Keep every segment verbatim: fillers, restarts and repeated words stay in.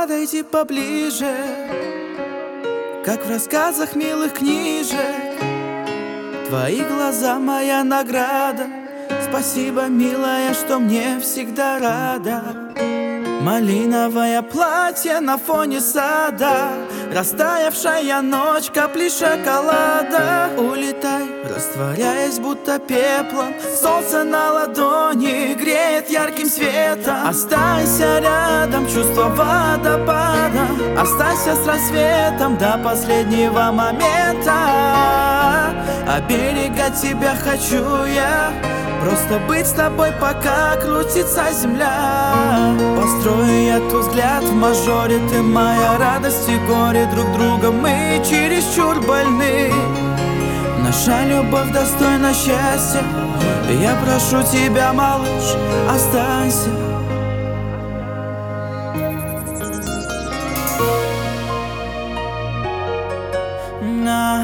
подойди поближе, как в рассказах милых книжек. Твои глаза моя награда. Спасибо, милая, что мне всегда рада. Малиновое платье на фоне сада, растаявшая ночь, капли шоколада. Улетай, растворяясь будто пеплом. Солнце на ладони греет ярким светом. Останься рядом, чувство водопада. Останься с рассветом до последнего момента. Оберегать тебя хочу я, просто быть с тобой, пока крутится земля. Построю я твой взгляд в мажоре, ты моя радость и горе. Друг друга мы чересчур больны. Наша любовь достойна счастья. Я прошу тебя, малыш, останься. На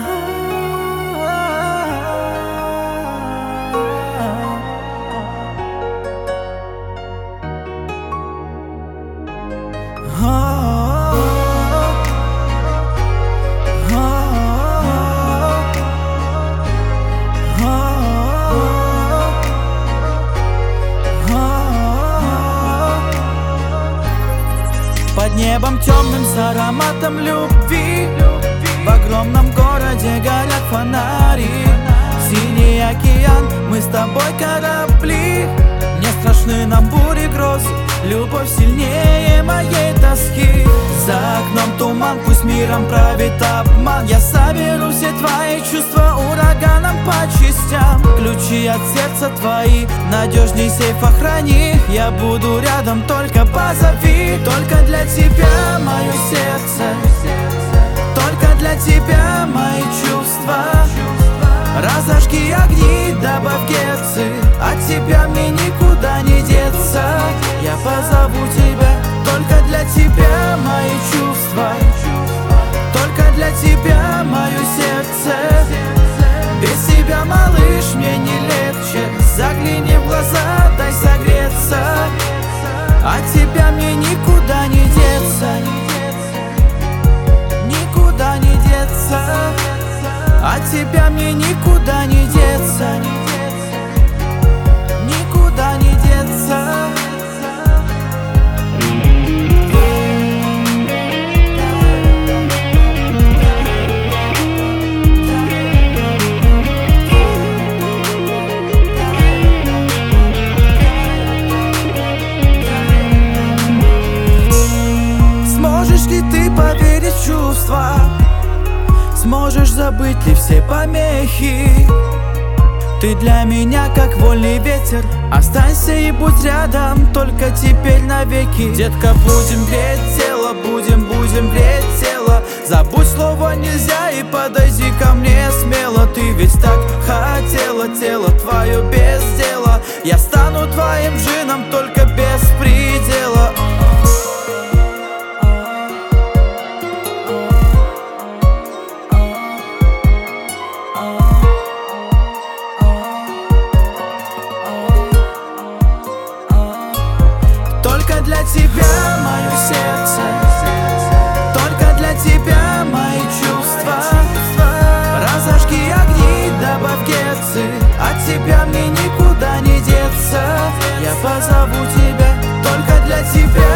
под небом темным с ароматом любви, в огромном городе горят фонари. Синий океан, мы с тобой корабли. Не страшны нам бури, грозы, любовь сильнее моей тоски. За окном туман, пусть миром правит обман. Я соберу все твои чувства ураганом по частям. Ключи от сердца твои, надежней сейфа храни. Я буду рядом, только позови. Только для тебя мое сердце, только для тебя мои чувства. Разожги огни, добавь герцы, от тебя мне никуда не деться. Я позову тебя, только для тебя мои чувства, только для тебя мое сердце. Без тебя, малыш, мне не легче. Загляни в глаза, дай согреться. От тебя мне никуда не деться, никуда не деться. От тебя мне никуда не деться, никуда не деться. Сможешь ли ты поверить в чувства? Сможешь забыть ли все помехи? Ты для меня как вольный ветер. Останься и будь рядом, только теперь навеки. Детка, будем греть тело, будем, будем греть тело. Забудь слово нельзя и подойди ко мне смело. Ты ведь так хотела, тело твое без дела. Я стану твоим джином, только без предела. Только для тебя мое сердце, только для тебя мои чувства. Разожги огни, добавь герцы, от тебя мне никуда не деться. Я позову тебя, только для тебя.